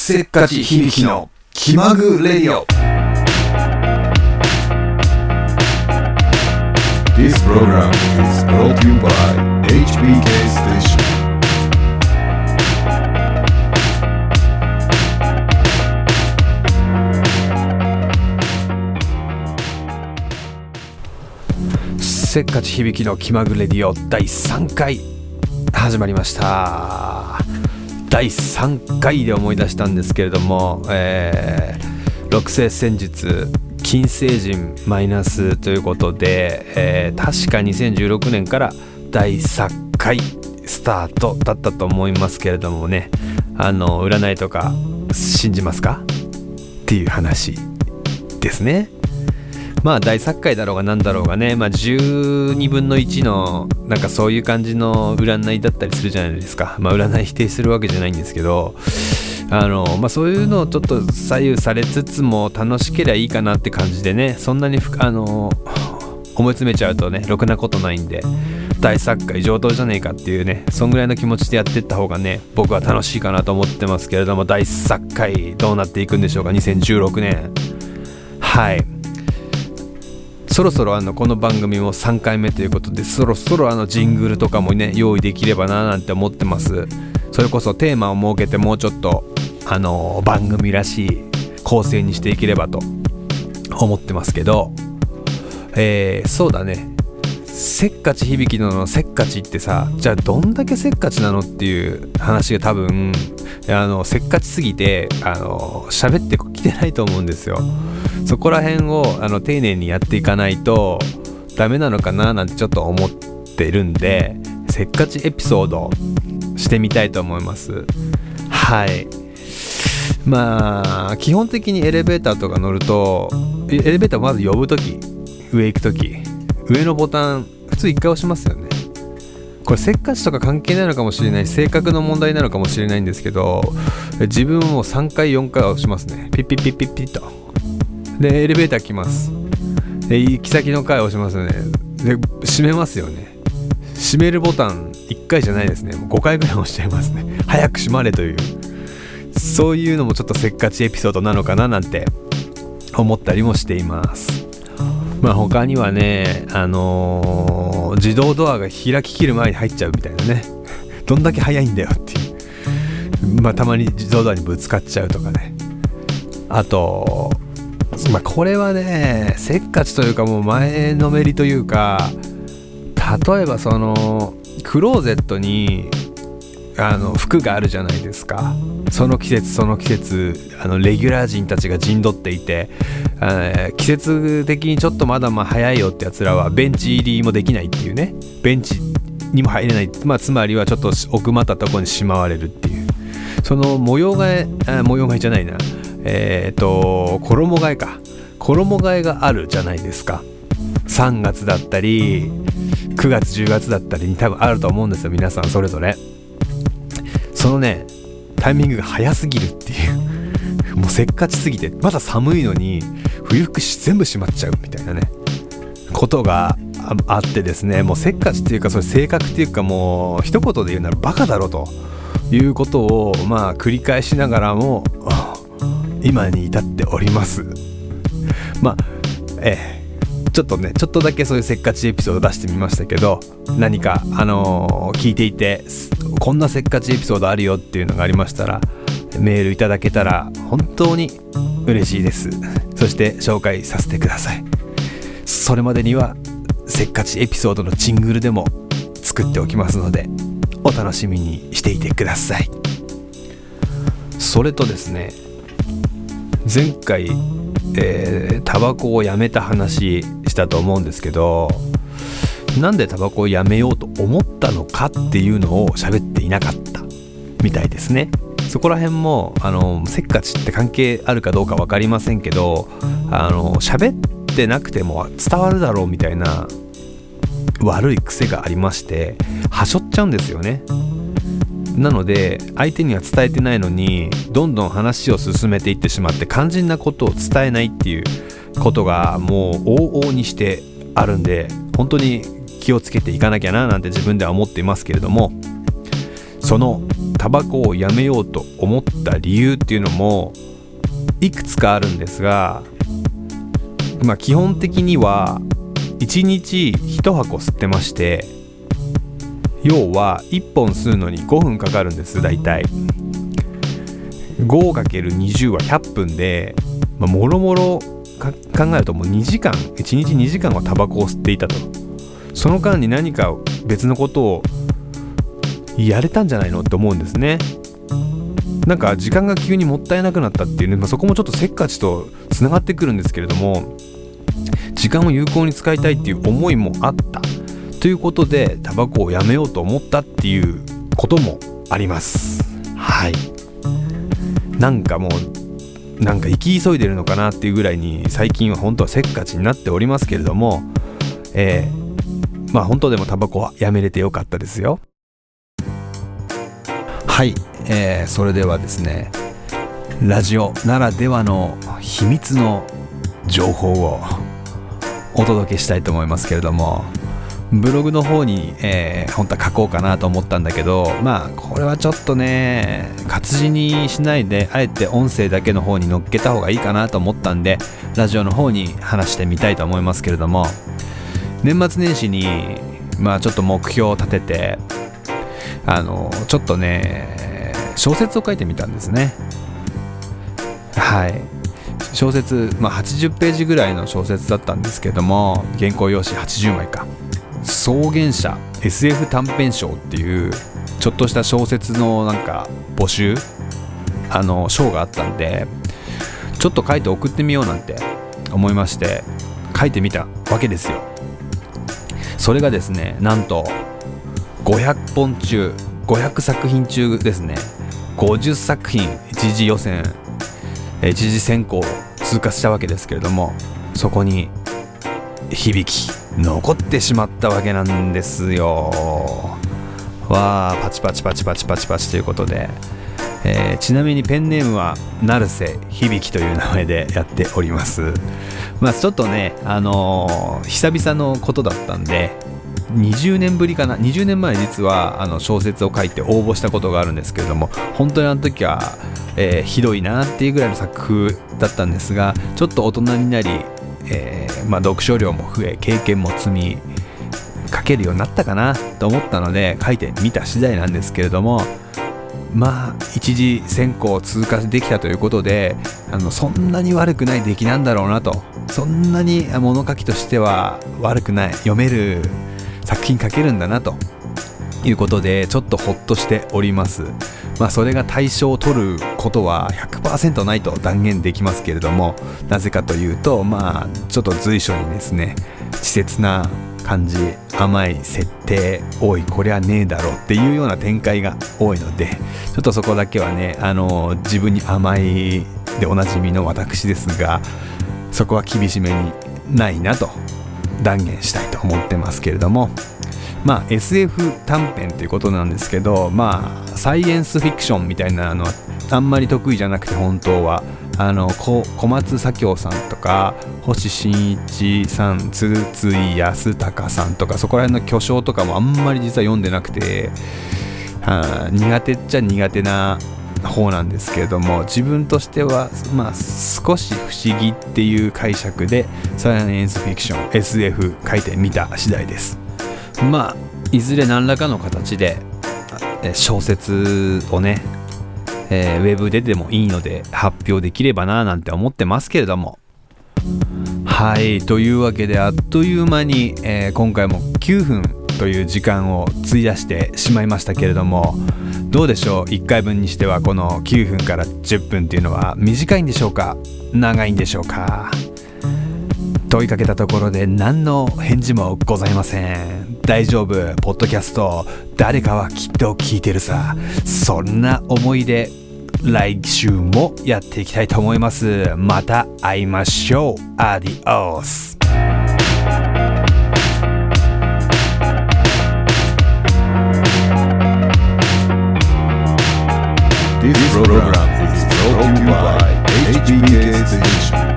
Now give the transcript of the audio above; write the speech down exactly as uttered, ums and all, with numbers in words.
せっかち響きの気まぐレディオ。 This program is brought to you by エイチビーケー Station。 せっかち響きの気まぐれディオだいさんかい始まりました。だいさんかいで思い出したんですけれども、えー、六星占術金星人マイナスということで、えー、確かにせんじゅうろくねんからだいさんかいスタートだったと思いますけれどもね、あの占いとか信じますかっていう話ですね。まあだいさんかいだろうがなんだろうがね、まあじゅうにぶんのいちのなんかそういう感じの占いだったりするじゃないですか。まあ占い否定するわけじゃないんですけど、あのまあそういうのをちょっと左右されつつも楽しければいいかなって感じでね、そんなにあの思い詰めちゃうとねろくなことないんで、だいさんかい上等じゃねえかっていうね、そんぐらいの気持ちでやっていった方がね僕は楽しいかなと思ってますけれども、だいさんかいどうなっていくんでしょうか。にせんじゅうろくねん、はい、そろそろあのこの番組もさんかいめということで、そろそろあのジングルとかもね用意できればななんて思ってます。それこそテーマを設けてもうちょっとあの番組らしい構成にしていければと思ってますけど、えー、そうだね、せっかち響きののせっかちってさ、じゃあどんだけせっかちなのっていう話が多分あのせっかちすぎてあの喋ってきてないと思うんですよ。そこら辺をあの丁寧にやっていかないとダメなのかななんてちょっと思ってるんで、せっかちエピソードしてみたいと思います。はい、まあ基本的にエレベーターとか乗ると、エレベーターまず呼ぶとき、上行くとき上のボタン普通いっかい押しますよね。これせっかちとか関係ないのかもしれない、性格の問題なのかもしれないんですけど、自分もさんかいよんかい押しますね。ピッピッピッピッピッと。でエレベーター来ます。で行き先の階押しますよね。で閉めますよね。閉めるボタンいっかいじゃないですね、もうごかいぐらい押しちゃいますね。早く閉まれという、そういうのもちょっとせっかちエピソードなのかななんて思ったりもしています。まあ他にはね、あのー、自動ドアが開ききる前に入っちゃうみたいなね、どんだけ早いんだよっていう、まあたまに自動ドアにぶつかっちゃうとかね。あとまあこれはねせっかちというかもう前のめりというか、例えばそのクローゼットにあの服があるじゃないですか。その季節その季節あのレギュラー陣たちが陣取っていて、えー、季節的にちょっとまだまあ早いよってやつらはベンチ入りもできないっていうね、ベンチにも入れない、まあ、つまりはちょっと奥まったところにしまわれるっていう、その模様替えあ模様替えじゃないなえーと衣替えか衣替えがあるじゃないですか。さんがつだったりくがつじゅうがつだったりに多分あると思うんですよ、皆さんそれぞれ。そのねタイミングが早すぎるっていうもうせっかちすぎて、まだ寒いのに冬服全部しまっちゃうみたいなねことが あ, あってですね、もうせっかちっていうかそれ性格っていうか、もう一言で言うならバカだろということをまあ繰り返しながらも今に至っております。まあええちょっとねちょっとだけそういうせっかちエピソード出してみましたけど、何かあのー、聞いていてこんなせっかちエピソードあるよっていうのがありましたらメールいただけたら本当に嬉しいです。そして紹介させてください。それまでにはせっかちエピソードのジングルでも作っておきますのでお楽しみにしていてください。それとですね、前回えー、タバコをやめた話したと思うんですけど、なんでタバコをやめようと思ったのかっていうのを喋っていなかったみたいですね。そこら辺もあのせっかちって関係あるかどうか分かりませんけど、あの喋ってなくても伝わるだろうみたいな悪い癖がありまして、はしょっちゃうんですよね。なので相手には伝えてないのにどんどん話を進めていってしまって肝心なことを伝えないっていうことがもう往々にしてあるんで、本当に気をつけていかなきゃななんて自分では思っていますけれども、そのタバコをやめようと思った理由っていうのもいくつかあるんですが、まあ基本的にはいちにちいちはこ吸ってまして、要はいっぽん吸うのにごふんかかるんです。だいたい ごかけるにじゅう はひゃっぷんで、まあ、もろもろ考えるともうにじかん、いちにちにじかんはタバコを吸っていたと。その間に何か別のことをやれたんじゃないのって思うんですね。なんか時間が急にもったいなくなったっていうね、まあ、そこもちょっとせっかちとつながってくるんですけれども、時間を有効に使いたいっていう思いもあったということでタバコをやめようと思ったっていうこともあります。はい。なんかもうなんか生き急いでるのかなっていうぐらいに最近は本当はせっかちになっておりますけれども、えー、まあ本当でもタバコはやめれてよかったですよ。はい、えー、それではですね、ラジオならではの秘密の情報をお届けしたいと思いますけれども、ブログの方に、えー、本当は書こうかなと思ったんだけど、まあこれはちょっとね活字にしないであえて音声だけの方に乗っけた方がいいかなと思ったんで、ラジオの方に話してみたいと思いますけれども、年末年始にまあちょっと目標を立てて、あのちょっとね小説を書いてみたんですね。はい、小説、まあ、はちじゅっページぐらいの小説だったんですけども、原稿用紙はちじゅうまいか、草原社 エスエフ 短編賞っていうちょっとした小説のなんか募集あの賞があったんで、ちょっと書いて送ってみようなんて思いまして書いてみたわけですよ。それがですね、なんとごひゃっぽん中ごひゃくさくひん中ですね、ごじゅっさくひん一次予選一次選考を通過したわけですけれども、そこに響き残ってしまったわけなんですよ。わー、パチパチパチパチパチパチということで、えー、ちなみにペンネームは成瀬響という名前でやっております。まあちょっとね、あのー、久々のことだったんで、にじゅうねんぶりかな、にじゅうねんまえ実はあの小説を書いて応募したことがあるんですけれども、本当にあの時は、えー、ひどいなっていうぐらいの作風だったんですが、ちょっと大人になり、えーまあ、読書量も増え経験も積み書けるようになったかなと思ったので書いてみた次第なんですけれども、まあ一次選考を通過できたということで、あのそんなに悪くない出来なんだろうなと、そんなに物書きとしては悪くない、読める作品書けるんだなということでちょっとほっとしております。まあそれが大賞を取ることは ひゃくパーセント ないと断言できますけれども、なぜかというと、まあちょっと随所にですね稚拙な感じ、甘い設定、おいこりゃねえだろっていうような展開が多いので、ちょっとそこだけはね、あの自分に甘いでおなじみの私ですが、そこは厳しめにないなと断言したいと思ってますけれども、まあ エスエフ 短編ということなんですけど、まあサイエンスフィクションみたいなのはあんまり得意じゃなくて、本当はあの小松左京さんとか星新一さん、つつい安隆さんとか、そこら辺の巨匠とかもあんまり実は読んでなくて、はあ、苦手っちゃ苦手な方なんですけれども、自分としてはまあ少し不思議っていう解釈でサイエンスフィクション エスエフ 書いてみた次第です。まあいずれ何らかの形で小説をね、えー、ウェブででもいいので発表できればななんて思ってますけれども、はい、というわけであっという間に、えー、今回もきゅうふんという時間を費やしてしまいましたけれども、どうでしょう、いっかいぶんにしてはこのきゅうふんからじゅっぷんっていうのは短いんでしょうか、長いんでしょうか。問いかけたところで何の返事もございません。大丈夫、ポッドキャスト誰かはきっと聞いてるさ。そんな思いで来週もやっていきたいと思います。また会いましょう。アディオス。 This program is brought to you by エイチピーケー Station.